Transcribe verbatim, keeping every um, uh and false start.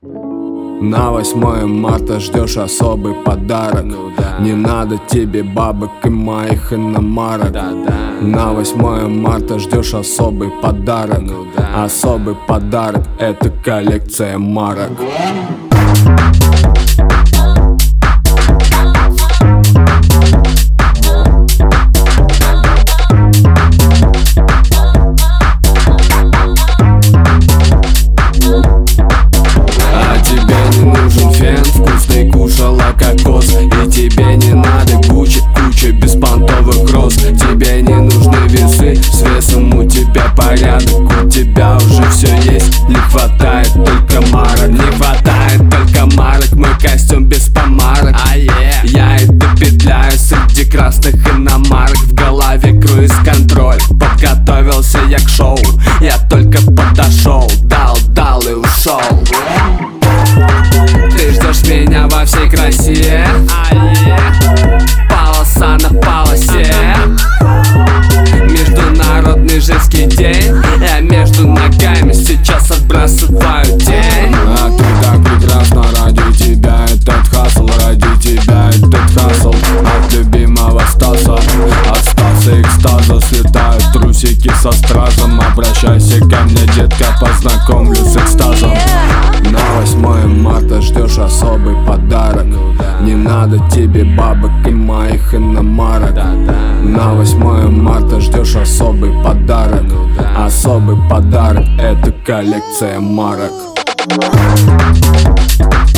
На восьмое марта ждешь особый подарок. Ну да. Не надо тебе бабок и моих иномарок. Да, да. На восьмое марта ждешь особый подарок. Ну да. Особый подарок — это коллекция марок. Вкусный кушала кокос, и тебе не надо куча, куча беспонтовых роз. Тебе не нужны весы, с весом у тебя порядок. У тебя уже все есть, не хватает только марок. Не хватает только марок, мой костюм без помарок. А yeah. Я иду петляю среди красных иномарок. В голове круиз-контроль, подготовился я к шоу. Я только подошел, дал, дал и ушел. Ты ждешь меня во всей красе, А yeah. полоса на полосе. Международный женский день, я между ногами сейчас отбрасываю тень. А ты так прекрасна, ради тебя этот хасл, ради тебя этот хасл. От любимого Стаса, от Стаса экстаза слетают трусики со стразом. Обращайся ко мне, детка, познакомлю с экстазом. На восьмое марта ждешь особый подарок. Не надо тебе бабок и моих иномарок. На восьмое марта ждешь особый подарок. Особый подарок — это коллекция марок.